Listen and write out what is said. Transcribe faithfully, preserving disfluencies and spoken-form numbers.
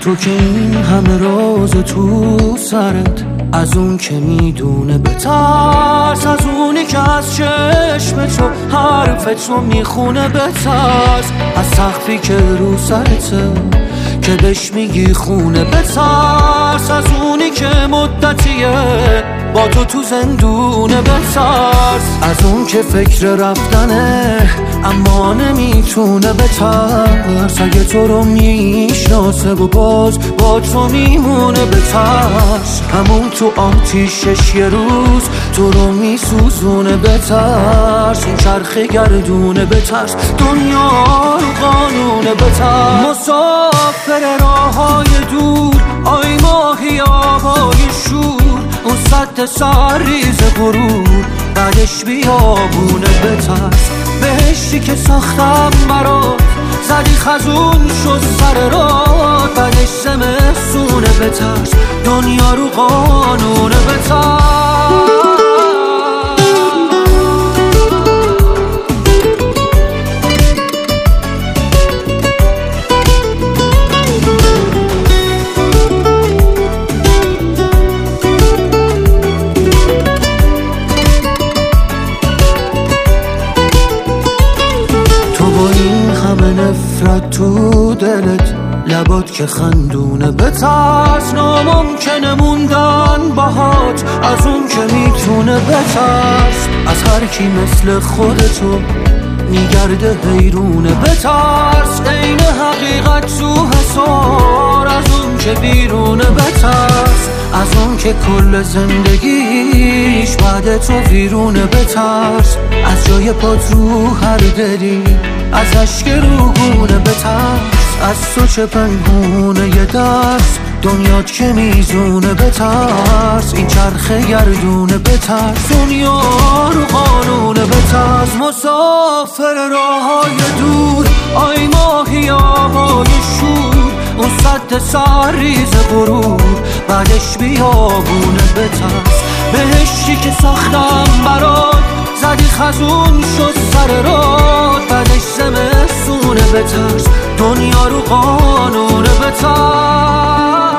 تو که این همه راز تو سرت، از اون که میدونه بترس، از اونی که از چشم تو حرف تو میخونه بترس، از سقفی که رو سرته که بهش میگی خونه بترس، از اونی که مدتیه با تو تو زندونه بترس، از اون که فکر رفتنه اما نمیتونه بترس، اگه تو رو میشناسه و باز با تو میمونه بترس، همون تو آتیشش یه روز تو رو میسوزونه بترس، این چرخه گردونه بترس، دنیا رو قانونه بترس، مسافر راههای دور آی ماهی آبای شور، اون سد سرریز غرور بعدش بیابونه بترس، بهشتی که ساختم برات زدی خزون شد سر راه، بعدش زمستونه بترس، دنیا رو قانونه بترس. نفرت تو دلت لبات که خندونه بترس، ناممکنه موندن باهات از اون که میتونه بترس، از هر کی مثل خودتو میگرده حیرونه بترس، عین حقیقت تو حصار از اون که بیرونه بترس، از اون که کل زندگیش بعد تو ویرونه بترس، از جای پات رو هر دلی از اشک روگونه بترس، از تو چه پنهونه یه دست دنیات که میزونه بترس، این چرخه گردونه بترس، دنیا رو قانونه بترس، مسافر راههای دور آی ماهی آبای شور، اون سد سرریز غرور بعدش بیابونه بترس، بهشتی که ساختم برات زدی خزون شد سر راه، بعدش زمستونه بترس، دنیا رو قانونه بترس.